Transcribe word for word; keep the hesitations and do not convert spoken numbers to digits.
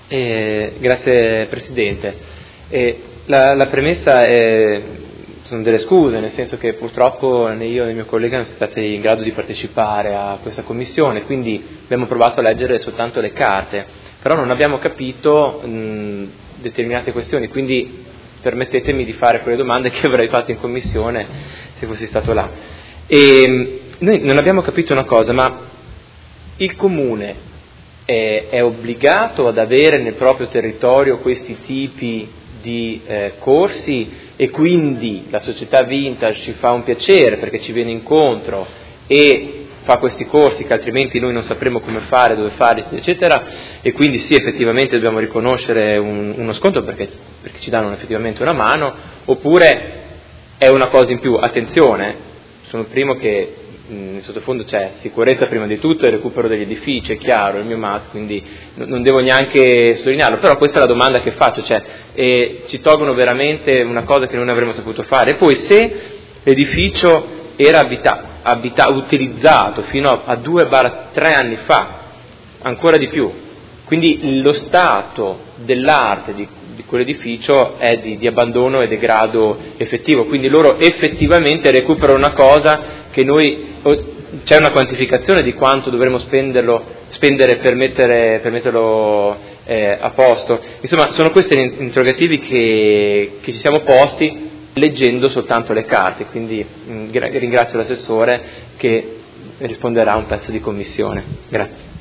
Eh, grazie Presidente. Eh, la, la premessa è, sono delle scuse, nel senso che purtroppo né io né il mio collega non siamo stati in grado di partecipare a questa commissione, quindi abbiamo provato a leggere soltanto le carte, però non abbiamo capito mh, determinate questioni, quindi permettetemi di fare quelle domande che avrei fatto in commissione se fossi stato là. E, noi non abbiamo capito una cosa, ma il Comune è, è obbligato ad avere nel proprio territorio questi tipi di eh, corsi e quindi la società Vintage ci fa un piacere perché ci viene incontro e fa questi corsi che altrimenti noi non sapremo come fare, dove fare, eccetera, e quindi sì, effettivamente dobbiamo riconoscere un, uno sconto perché, perché ci danno effettivamente una mano, oppure è una cosa in più. Attenzione, sono il primo che nel sottofondo c'è sicurezza prima di tutto e recupero degli edifici, è chiaro, è il mio must, quindi non devo neanche sottolinearlo, però questa è la domanda che faccio, cioè eh, ci tolgono veramente una cosa che non avremmo saputo fare. E poi se l'edificio era abita, abita, utilizzato fino a, a due tre anni fa, ancora di più, quindi lo stato dell'arte di, di quell'edificio è di, di abbandono e degrado effettivo, quindi loro effettivamente recuperano una cosa che noi, c'è una quantificazione di quanto dovremmo spenderlo, spendere per, mettere, per metterlo eh, a posto. Insomma, sono questi gli interrogativi che, che ci siamo posti leggendo soltanto le carte, quindi mh, ringrazio l'assessore che risponderà a un pezzo di commissione. Grazie.